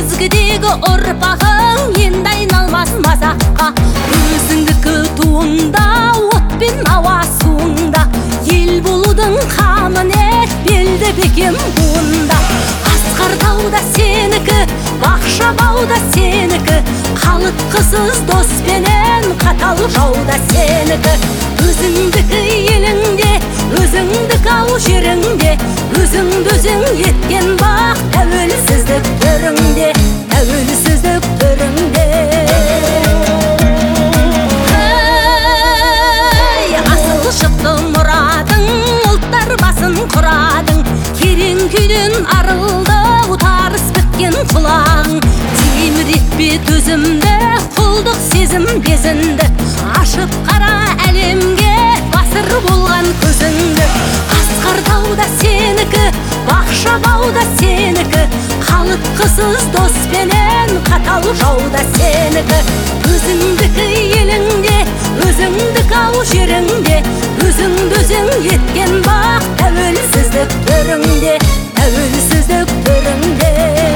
ізгідегі ұрпағың енді айналмас мазаққа. Өзіңдікі туында, отпен ауа суында, ел болудың қамын ет, белді бекем буында. Асқар тауда сенікі, бақша бауда сенікі, қалыtқысыз доспенен қатал жауда сенікі. Өзіңдікі еліңде, өзіңдік ау жеріңде, өзіңді өзің еткен бақ, тәуелсіздік төріңде, тәуелсіздік төріңде. Асыл шықты мұрадың, ұлттар басын құрадың, керен күйден арылды, ұтарыс біткен құлағың. Темір етпе төзімді, құлдық сезім безінді, ашып қара әлемге басыр болған көзіңді. Асқар тауда сенікі, бақша бауда сенікі, қалыtқысыз доспенен қатал жауда сенікі. Өзіңдікі еліңде, өзіңдік ау жеріңде, өзіңді өзің еткен бақ, тәуелсіздік төріңде, тәуелсіздік төріңде.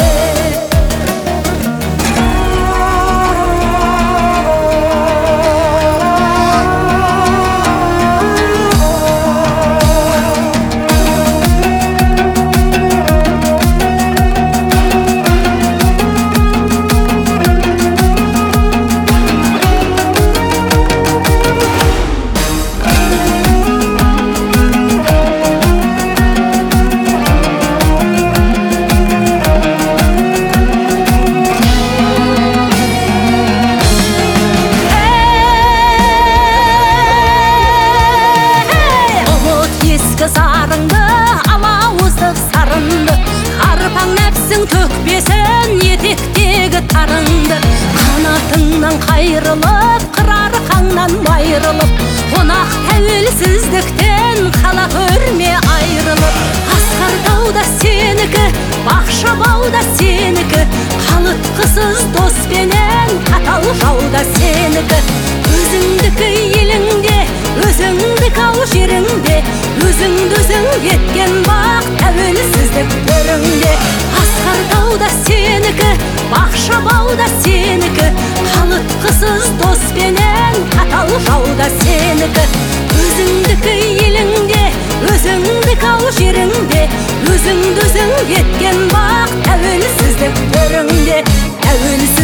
Зарыңды, алауыздық сарынды, арпаң нәпсің төкпесін етектегі тарыңды. Қанатыңнан қайрылып, қырар қаңнан майрылып, қонақ тәуелсіздіктен қала көрме айрылып. Асқар тауда сенікі, бақша бауда сенікі, қалыtқысыз доспенен қатал жауда сенікі. Өзіңдікі еліңде, өзіңдік ау жеріңде, өзіңді өзің еткен бақ, тәуелсіздік төріңде. Асқар тауда сенікі, бақша бауда сенікі, қалыtқысыз доспенен қатал жауда сенікі. Өзіңдікі еліңде, өзіңдік ау жеріңде, өзіңді өзің еткен бақ, тәуелсіздік төріңде, тәуелсіздік